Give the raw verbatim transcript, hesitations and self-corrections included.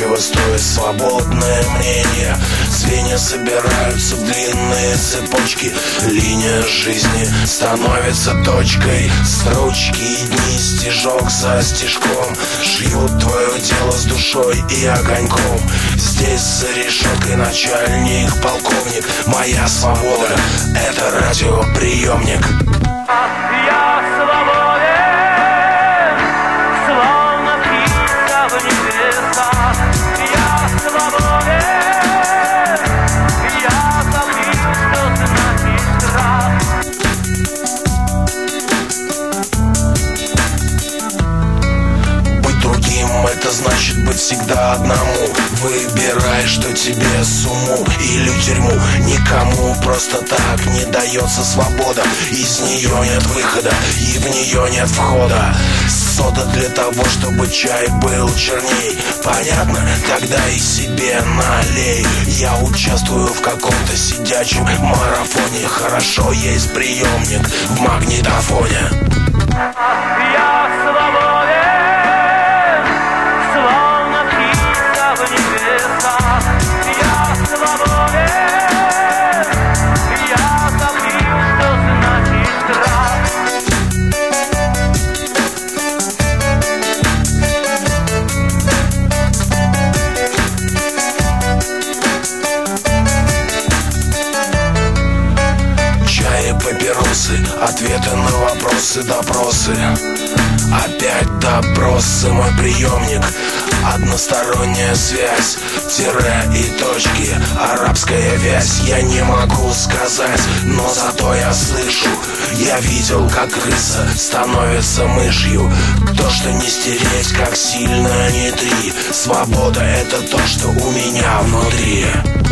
чего стоит свободное мнение. Звенья собираются в длинные цепочки. Линия жизни становится точкой. Строчки и дни, стежок за стежком, шьют твое тело с душой и огоньком. Здесь за решеткой начальник, полковник. Моя свобода — это радиоприемник. Я свободен, словно птица в небесах. Я свободен, я забыл, что значит страх. Быть другим — это значит быть всегда одному. Выбирай, что тебе с уму или тюрьму. Никому просто так не дается свобода. Из нее нет выхода и в нее нет входа. Сода для того, чтобы чай был черней. Понятно? Тогда и себе налей. Я участвую в каком-то сидячем марафоне. Хорошо, есть приемник в магнитофоне. Я свободен, словно птица в небесах. Я свободен, я забыл, что значит страх. Чай и папиросы, ответы на вопросы, допросы. Опять допросы, мой приемник. Односторонняя связь, тире и точки, арабская вязь. Я не могу сказать, но зато я слышу. Я видел, как крыса становится мышью. То, что не стереть, как сильно не три. Свобода — это то, что у меня внутри.